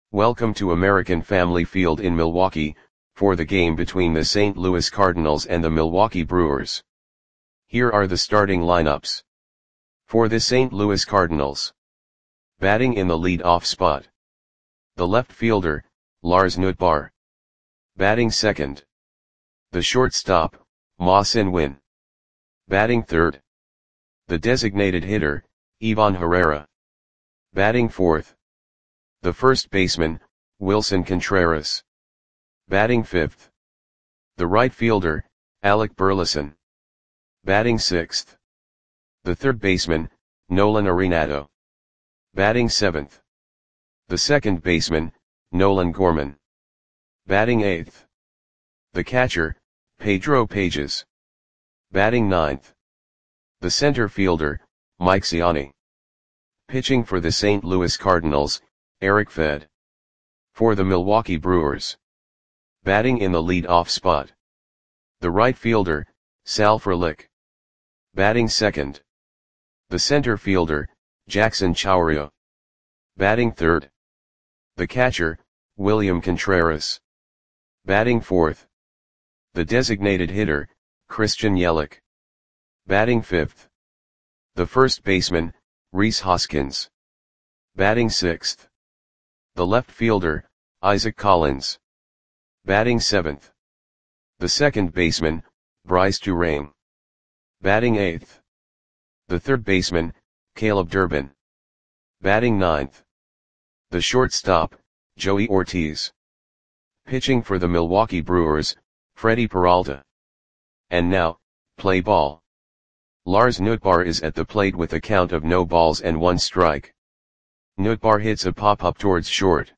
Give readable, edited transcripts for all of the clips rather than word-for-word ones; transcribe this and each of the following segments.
Welcome to American Family Field in Milwaukee, for the game between the St. Louis Cardinals and the Milwaukee Brewers. Here are the starting lineups. For the St. Louis Cardinals. Batting in the lead-off spot. The left fielder, Lars Nootbaar. Batting second. The shortstop, Ma-Sin Win. Batting third. The designated hitter, Ivan Herrera. Batting fourth. The first baseman, Willson Contreras. Batting fifth. The right fielder, Alec Burleson. Batting sixth. The third baseman, Nolan Arenado. Batting seventh. The second baseman, Nolan Gorman. Batting eighth. The catcher, Pedro Pages. Batting ninth. The center fielder, Mike Ciani. Pitching for the St. Louis Cardinals, Eric Fed. For the Milwaukee Brewers. Batting in the lead-off spot. The right fielder, Sal Frelick. Batting second. The center fielder, Jackson Chourio. Batting third. The catcher, William Contreras. Batting fourth. The designated hitter, Christian Yelich. Batting fifth. The first baseman, Rhys Hoskins. Batting sixth. The left fielder, Isaac Collins. Batting seventh. The second baseman, Bryce Turang. Batting eighth. The third baseman, Caleb Durbin. Batting ninth. The shortstop, Joey Ortiz. Pitching for the Milwaukee Brewers, Freddie Peralta. And now, play ball. Lars Nootbaar is at the plate with a count of no balls and one strike. Nootbaar hits a pop-up towards short.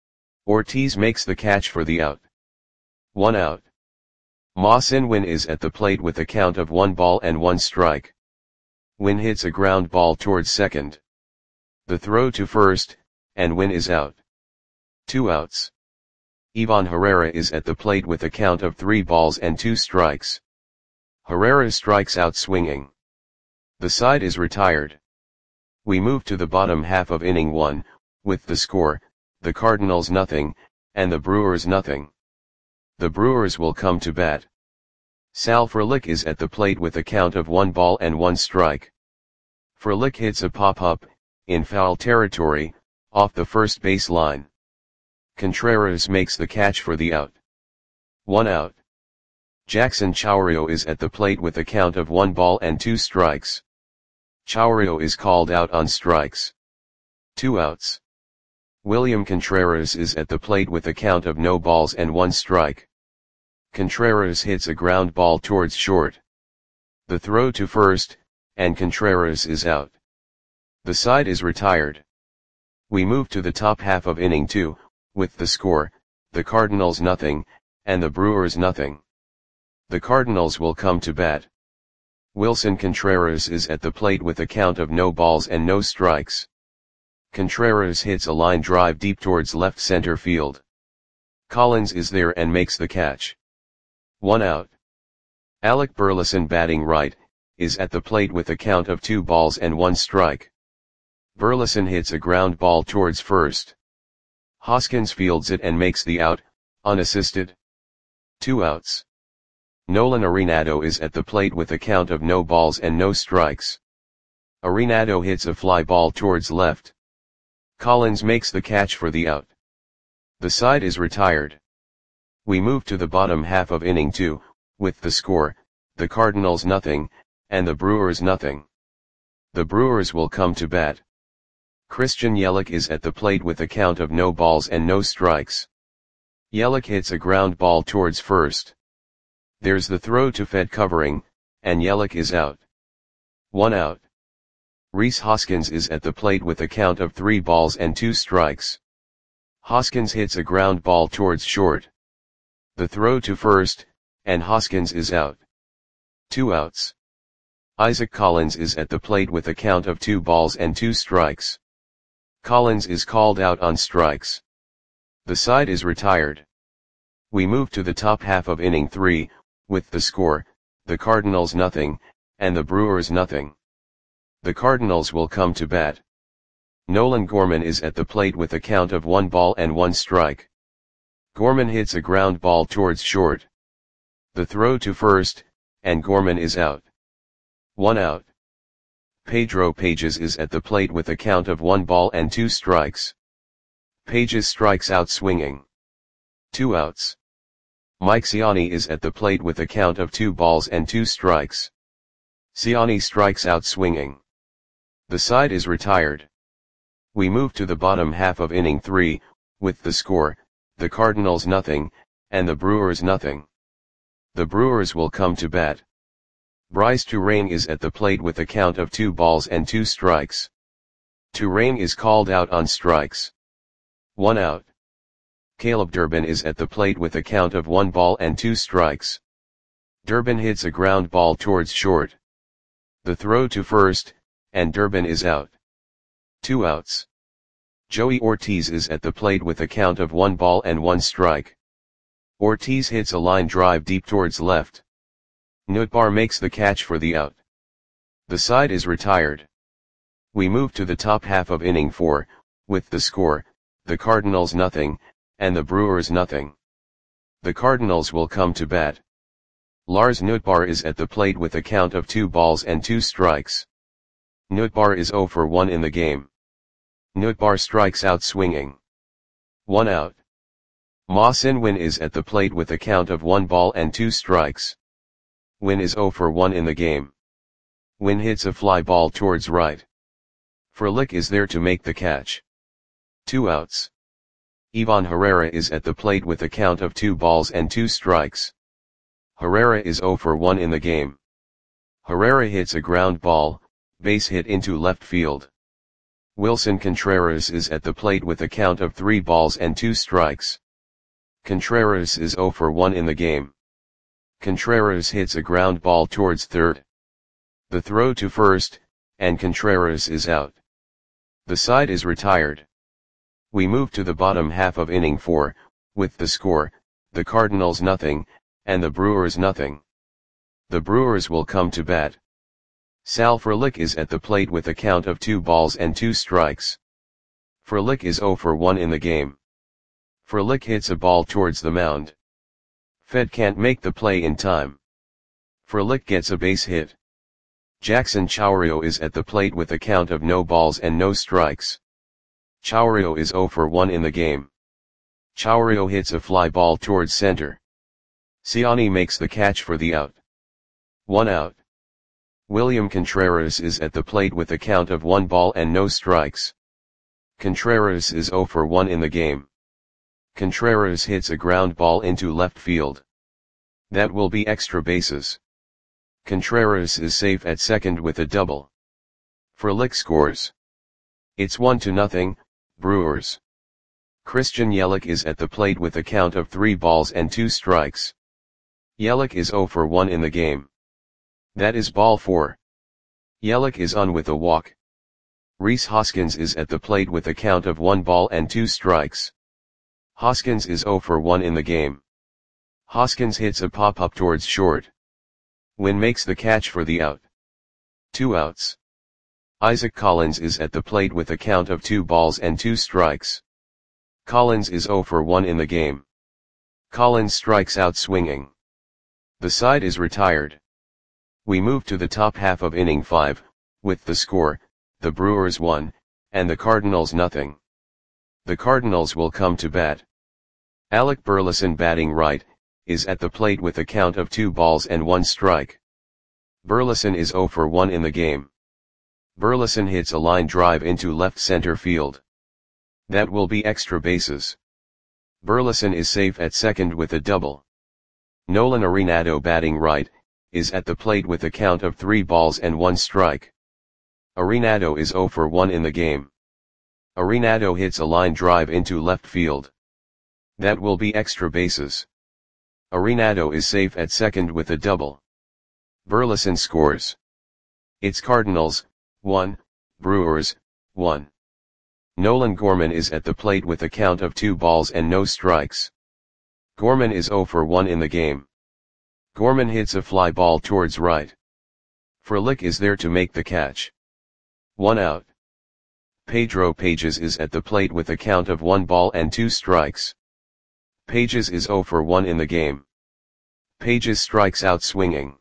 Ortiz makes the catch for the out. 1 out. Ma-Sin Win is at the plate with a count of 1 ball and 1 strike. Win hits a ground ball towards second. The throw to first, and Win is out. 2 outs. Ivan Herrera is at the plate with a count of 3 balls and 2 strikes. Herrera strikes out swinging. The side is retired. We move to the bottom half of inning 1, with the score, the Cardinals nothing, and the Brewers nothing. The Brewers will come to bat. Sal Frelick is at the plate with a count of 1 ball and 1 strike. Frelick hits a pop-up, in foul territory, off the first base line. Contreras makes the catch for the out. 1 out. Jackson Chourio is at the plate with a count of 1 ball and 2 strikes. Chourio is called out on strikes. 2 outs. William Contreras is at the plate with a count of no balls and 1 strike. Contreras hits a ground ball towards short. The throw to first, and Contreras is out. The side is retired. We move to the top half of inning 2, with the score, the Cardinals nothing, and the Brewers nothing. The Cardinals will come to bat. Willson Contreras is at the plate with a count of no balls and no strikes. Contreras hits a line drive deep towards left center field. Collins is there and makes the catch. 1 out. Alec Burleson, batting right, is at the plate with a count of 2 balls and 1 strike. Burleson hits a ground ball towards first. Hoskins fields it and makes the out, unassisted. 2 outs. Nolan Arenado is at the plate with a count of no balls and no strikes. Arenado hits a fly ball towards left. Collins makes the catch for the out. The side is retired. We move to the bottom half of inning 2, with the score, the Cardinals nothing, and the Brewers nothing. The Brewers will come to bat. Christian Yelich is at the plate with a count of no balls and no strikes. Yelich hits a ground ball towards first. There's the throw to Fed covering, and Yelich is out. 1 out. Rhys Hoskins is at the plate with a count of 3 balls and 2 strikes. Hoskins hits a ground ball towards short. The throw to first, and Hoskins is out. 2 outs. Isaac Collins is at the plate with a count of 2 balls and 2 strikes. Collins is called out on strikes. The side is retired. We move to the top half of inning 3, with the score, the Cardinals nothing, and the Brewers nothing. The Cardinals will come to bat. Nolan Gorman is at the plate with a count of 1 ball and 1 strike. Gorman hits a ground ball towards short. The throw to first, and Gorman is out. 1 out. Pedro Pages is at the plate with a count of 1 ball and 2 strikes. Pages strikes out swinging. 2 outs. Mike Ciani is at the plate with a count of 2 balls and 2 strikes. Ciani strikes out swinging. The side is retired. We move to the bottom half of inning 3, with the score, the Cardinals nothing, and the Brewers nothing. The Brewers will come to bat. Bryce Turang is at the plate with a count of 2 balls and 2 strikes. Turang is called out on strikes. 1 out. Caleb Durbin is at the plate with a count of 1 ball and 2 strikes. Durbin hits a ground ball towards short. The throw to first, and Durbin is out. 2 outs. Joey Ortiz is at the plate with a count of 1 ball and 1 strike. Ortiz hits a line drive deep towards left. Nootbaar makes the catch for the out. The side is retired. We move to the top half of inning 4, with the score, the Cardinals nothing, and the Brewers nothing. The Cardinals will come to bat. Lars Nootbaar is at the plate with a count of 2 balls and 2 strikes. Nootbaar is 0 for 1 in the game. Nootbaar strikes out swinging. 1 out. Ma Sin-win is at the plate with a count of 1 ball and 2 strikes. Win is 0 for 1 in the game. Win hits a fly ball towards right. Frelick is there to make the catch. 2 outs. Ivan Herrera is at the plate with a count of 2 balls and 2 strikes. Herrera is 0 for 1 in the game. Herrera hits a ground ball, base hit into left field. Wilson Contreras is at the plate with a count of 3 balls and 2 strikes. Contreras is 0 for 1 in the game. Contreras hits a ground ball towards third. The throw to first, and Contreras is out. The side is retired. We move to the bottom half of inning 4, with the score, the Cardinals nothing, and the Brewers nothing. The Brewers will come to bat. Sal Frelick is at the plate with a count of 2 balls and 2 strikes. Frelick is 0 for 1 in the game. Frelick hits a ball towards the mound. Fed can't make the play in time. Frelick gets a base hit. Jackson Chourio is at the plate with a count of no balls and no strikes. Chourio is 0 for 1 in the game. Chourio hits a fly ball towards center. Ciani makes the catch for the out. 1 out. William Contreras is at the plate with a count of 1 ball and no strikes. Contreras is 0 for 1 in the game. Contreras hits a ground ball into left field. That will be extra bases. Contreras is safe at second with a double. Frelick scores. It's 1-0, Brewers. Christian Yelich is at the plate with a count of 3 balls and 2 strikes. Yelich is 0 for 1 in the game. That is ball 4. Yelich is on with a walk. Rhys Hoskins is at the plate with a count of 1 ball and 2 strikes. Hoskins is 0 for 1 in the game. Hoskins hits a pop-up towards short. Wynn makes the catch for the out. 2 outs. Isaac Collins is at the plate with a count of 2 balls and 2 strikes. Collins is 0 for 1 in the game. Collins strikes out swinging. The side is retired. We move to the top half of inning 5, with the score, the Brewers 1, and the Cardinals nothing. The Cardinals will come to bat. Alec Burleson batting right, is at the plate with a count of 2 balls and 1 strike. Burleson is 0 for 1 in the game. Burleson hits a line drive into left center field. That will be extra bases. Burleson is safe at second with a double. Nolan Arenado batting right, is at the plate with a count of 3 balls and 1 strike. Arenado is 0 for 1 in the game. Arenado hits a line drive into left field. That will be extra bases. Arenado is safe at second with a double. Burleson scores. It's Cardinals, 1, Brewers, 1. Nolan Gorman is at the plate with a count of 2 balls and no strikes. Gorman is 0 for 1 in the game. Gorman hits a fly ball towards right. Frelick is there to make the catch. 1 out. Pedro Pages is at the plate with a count of 1 ball and 2 strikes. Pages is 0 for 1 in the game. Pages strikes out swinging.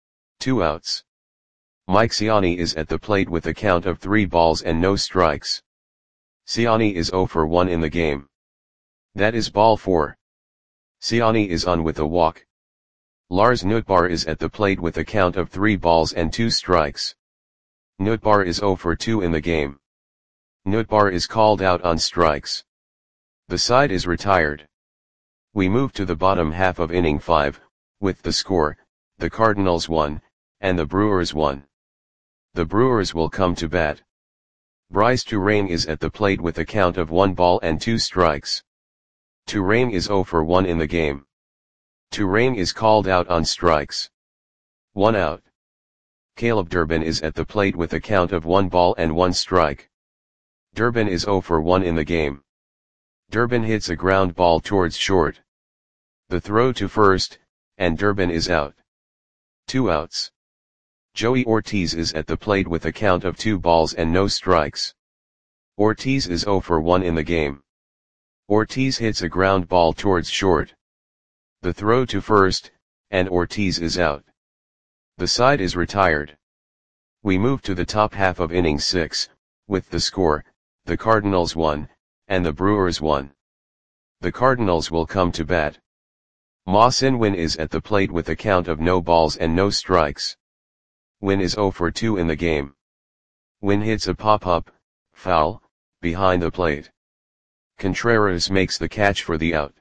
2 outs. Mike Ciani is at the plate with a count of 3 balls and no strikes. Ciani is 0 for 1 in the game. That is ball 4. Ciani is on with a walk. Lars Nootbaar is at the plate with a count of 3 balls and 2 strikes. Nootbaar is 0 for 2 in the game. Nootbaar is called out on strikes. The side is retired. We move to the bottom half of inning 5, with the score, the Cardinals 1, and the Brewers 1. The Brewers will come to bat. Bryce Turang is at the plate with a count of 1 ball and 2 strikes. Turang is 0 for 1 in the game. Turang is called out on strikes. 1 out. Caleb Durbin is at the plate with a count of 1 ball and 1 strike. Durbin is 0 for 1 in the game. Durbin hits a ground ball towards short. The throw to first, and Durbin is out. 2 outs. Joey Ortiz is at the plate with a count of 2 balls and no strikes. Ortiz is 0 for 1 in the game. Ortiz hits a ground ball towards short. The throw to first, and Ortiz is out. The side is retired. We move to the top half of inning 6, with the score, the Cardinals 1, and the Brewers 1. The Cardinals will come to bat. Ma Sin-win is at the plate with a count of no balls and no strikes. Win is 0 for 2 in the game. Win hits a pop-up, foul, behind the plate. Contreras makes the catch for the out.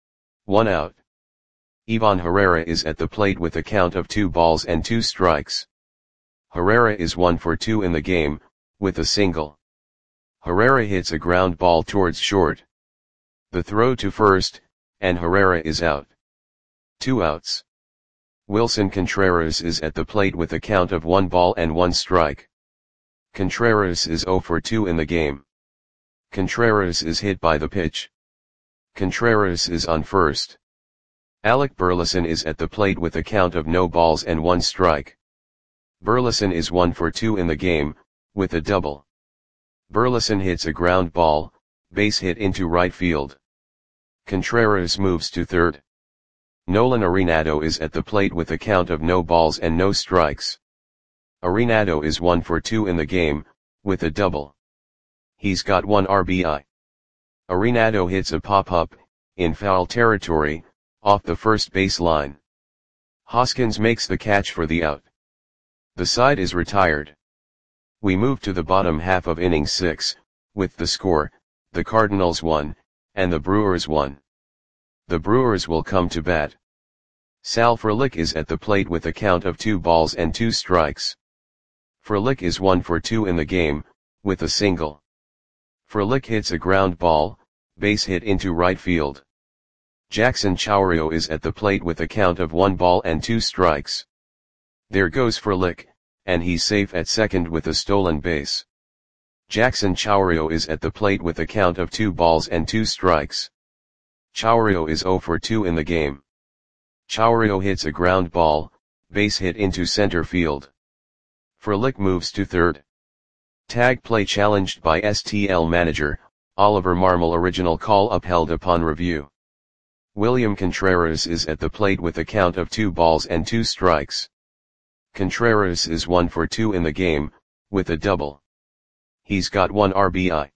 1 out. Ivan Herrera is at the plate with a count of 2 balls and 2 strikes. Herrera is 1 for 2 in the game, with a single. Herrera hits a ground ball towards short. The throw to first, and Herrera is out. 2 outs. Wilson Contreras is at the plate with a count of 1 ball and 1 strike. Contreras is 0 for 2 in the game. Contreras is hit by the pitch. Contreras is on first. Alec Burleson is at the plate with a count of no balls and 1 strike. Burleson is 1 for 2 in the game, with a double. Burleson hits a ground ball, base hit into right field. Contreras moves to third. Nolan Arenado is at the plate with a count of no balls and no strikes. Arenado is 1 for 2 in the game, with a double. He's got 1 RBI. Arenado hits a pop-up, in foul territory, off the first base line. Hoskins makes the catch for the out. The side is retired. We move to the bottom half of inning 6, with the score, the Cardinals 1, and the Brewers 1. The Brewers will come to bat. Sal Frelick is at the plate with a count of 2 balls and 2 strikes. Frelick is 1 for 2 in the game, with a single. Frelick hits a ground ball, base hit into right field. Jackson Chourio is at the plate with a count of 1 ball and 2 strikes. There goes Frelick, and he's safe at second with a stolen base. Jackson Chourio is at the plate with a count of 2 balls and 2 strikes. Chourio is 0 for 2 in the game. Chourio hits a ground ball, base hit into center field. Frelick moves to third. Tag play challenged by STL manager, Oliver Marmol. Original call upheld upon review. William Contreras is at the plate with a count of 2 balls and 2 strikes. Contreras is 1 for 2 in the game, with a double. He's got 1 RBI.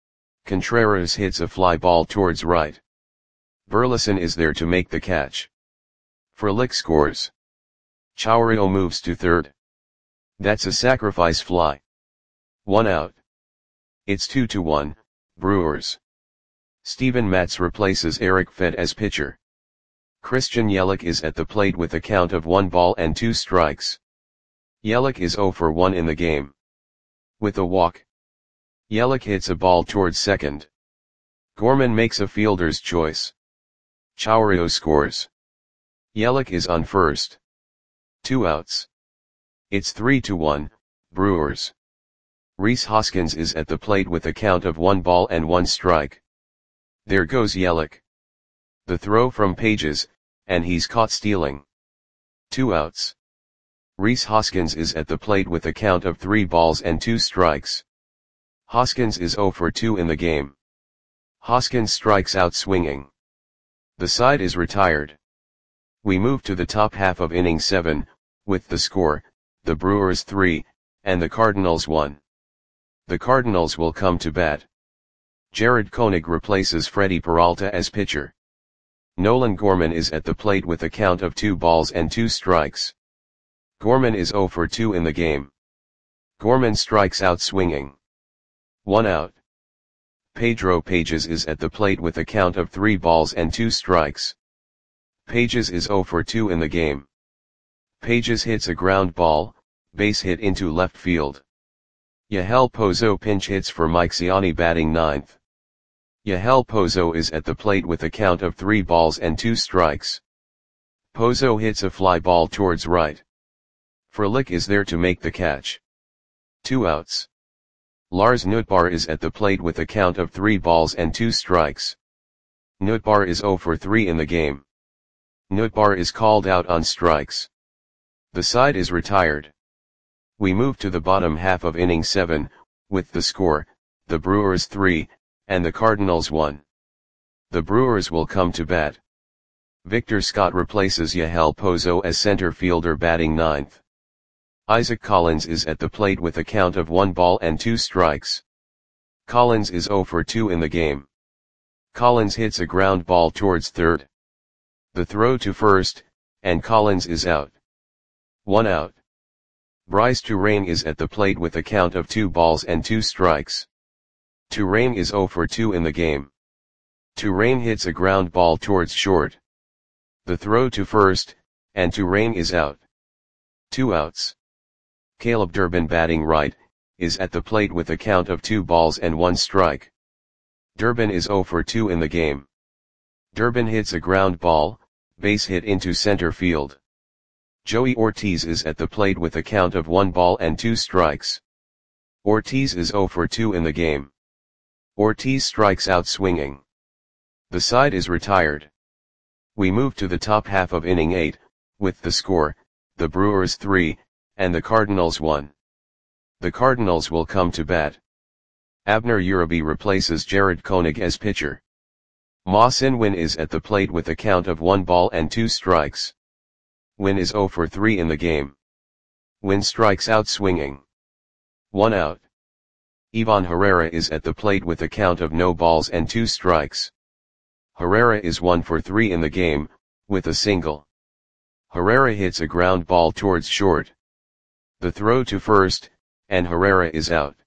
Contreras hits a fly ball towards right. Burleson is there to make the catch. Frelick scores. Chourio moves to third. That's a sacrifice fly. 1 out. It's 2-1, Brewers. Steven Matz replaces Eric Fed as pitcher. Christian Yelich is at the plate with a count of 1 ball and 2 strikes. Yelich is 0 for 1 in the game. With a walk. Yelich hits a ball towards second. Gorman makes a fielder's choice. Chourio scores. Yelich is on first. 2 outs. It's 3-1, Brewers. Rhys Hoskins is at the plate with a count of 1 ball and 1 strike. There goes Yelich. The throw from Pages, and he's caught stealing. 2 outs. Rhys Hoskins is at the plate with a count of 3 balls and 2 strikes. Hoskins is 0 for 2 in the game. Hoskins strikes out swinging. The side is retired. We move to the top half of inning 7, with the score, the Brewers 3, and the Cardinals 1. The Cardinals will come to bat. Jared Koenig replaces Freddie Peralta as pitcher. Nolan Gorman is at the plate with a count of 2 balls and 2 strikes. Gorman is 0 for 2 in the game. Gorman strikes out swinging. 1 out. Pedro Pages is at the plate with a count of 3 balls and 2 strikes. Pages is 0 for 2 in the game. Pages hits a ground ball, base hit into left field. Yahel Pozo pinch hits for Mike Ciani batting 9th. Yahel Pozo is at the plate with a count of 3 balls and 2 strikes. Pozo hits a fly ball towards right. Frelick is there to make the catch. 2 outs. Lars Nootbaar is at the plate with a count of 3 balls and 2 strikes. Nootbaar is 0 for 3 in the game. Nootbaar is called out on strikes. The side is retired. We move to the bottom half of inning 7, with the score, the Brewers 3, and the Cardinals 1. The Brewers will come to bat. Victor Scott replaces Yahel Pozo as center fielder batting 9th. Isaac Collins is at the plate with a count of 1 ball and 2 strikes. Collins is 0 for 2 in the game. Collins hits a ground ball towards third. The throw to first, and Collins is out. 1 out. Bryce Turang is at the plate with a count of 2 balls and 2 strikes. Turang is 0 for 2 in the game. Turang hits a ground ball towards short. The throw to first, and Turang is out. 2 outs. Caleb Durbin batting right, is at the plate with a count of 2 balls and 1 strike. Durbin is 0 for 2 in the game. Durbin hits a ground ball, base hit into center field. Joey Ortiz is at the plate with a count of 1 ball and 2 strikes. Ortiz is 0 for 2 in the game. Ortiz strikes out swinging. The side is retired. We move to the top half of inning 8, with the score, the Brewers 3, and the Cardinals 1. The Cardinals will come to bat. Abner Uribe replaces Jared Koenig as pitcher. Ma Sin-Win is at the plate with a count of 1 ball and 2 strikes. Win is 0 for 3 in the game. Win strikes out swinging. 1 out. Ivan Herrera is at the plate with a count of no balls and 2 strikes. Herrera is 1 for 3 in the game, with a single. Herrera hits a ground ball towards short. The throw to first, and Herrera is out.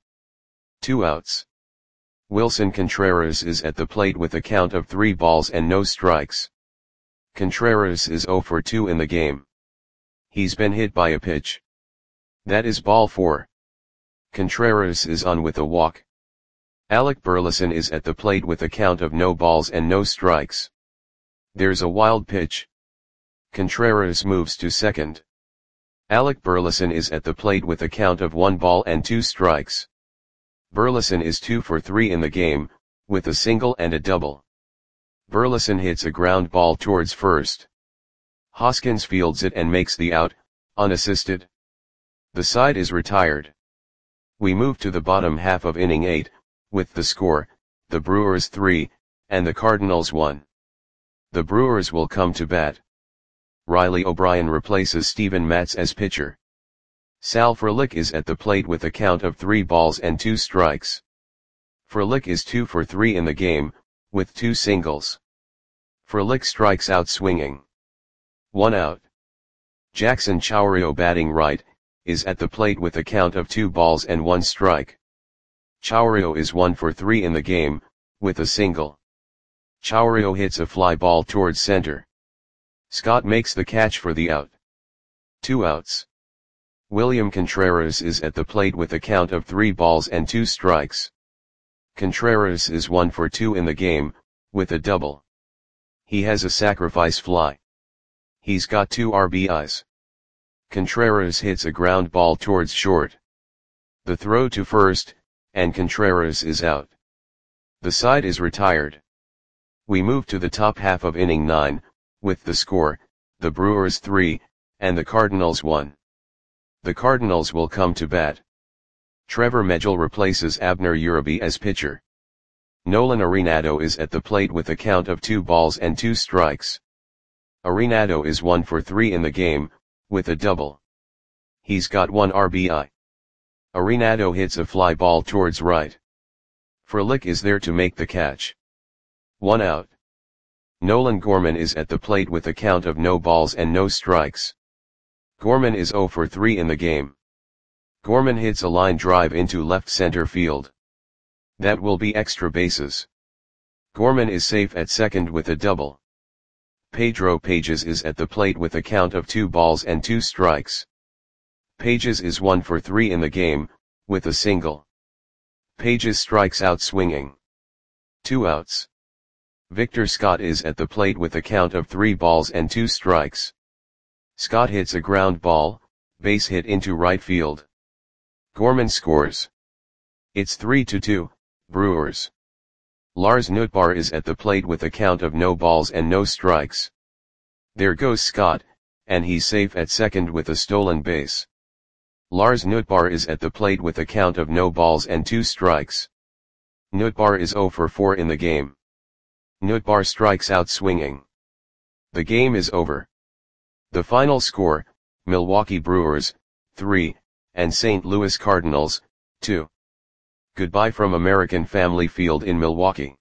2 outs. Wilson Contreras is at the plate with a count of 3 balls and no strikes. Contreras is 0 for 2 in the game. He's been hit by a pitch. That is ball 4. Contreras is on with a walk. Alec Burleson is at the plate with a count of no balls and no strikes. There's a wild pitch. Contreras moves to second. Alec Burleson is at the plate with a count of 1 ball and 2 strikes. Burleson is 2 for 3 in the game, with a single and a double. Burleson hits a ground ball towards first. Hoskins fields it and makes the out, unassisted. The side is retired. We move to the bottom half of inning 8, with the score, the Brewers 3, and the Cardinals 1. The Brewers will come to bat. Riley O'Brien replaces Steven Matz as pitcher. Sal Frelick is at the plate with a count of 3 balls and 2 strikes. Frelick is 2 for 3 in the game, with 2 singles. Frelick strikes out swinging. 1 out. Jackson Chourio batting right, is at the plate with a count of 2 balls and 1 strike. Chourio is 1 for 3 in the game, with a single. Chourio hits a fly ball towards center. Scott makes the catch for the out. 2 outs. William Contreras is at the plate with a count of 3 balls and 2 strikes. Contreras is 1 for 2 in the game, with a double. He has a sacrifice fly. He's got 2 RBIs. Contreras hits a ground ball towards short. The throw to first, and Contreras is out. The side is retired. We move to the top half of inning 9, with the score, the Brewers 3, and the Cardinals 1. The Cardinals will come to bat. Trevor Megill replaces Abner Uribe as pitcher. Nolan Arenado is at the plate with a count of 2 balls and 2 strikes. Arenado is 1 for 3 in the game, with a double. He's got 1 RBI. Arenado hits a fly ball towards right. Frelick is there to make the catch. 1 out. Nolan Gorman is at the plate with a count of no balls and no strikes. Gorman is 0 for 3 in the game. Gorman hits a line drive into left center field. That will be extra bases. Gorman is safe at second with a double. Pedro Pages is at the plate with a count of 2 balls and 2 strikes. Pages is 1 for 3 in the game, with a single. Pages strikes out swinging. 2 outs. Victor Scott is at the plate with a count of 3 balls and 2 strikes. Scott hits a ground ball, base hit into right field. Gorman scores. It's 3-2, Brewers. Lars Nootbaar is at the plate with a count of no balls and no strikes. There goes Scott, and he's safe at second with a stolen base. Lars Nootbaar is at the plate with a count of no balls and 2 strikes. Nootbaar is 0 for 4 in the game. Nootbaar strikes out swinging. The game is over. The final score, Milwaukee Brewers, 3, and St. Louis Cardinals, 2. Goodbye from American Family Field in Milwaukee.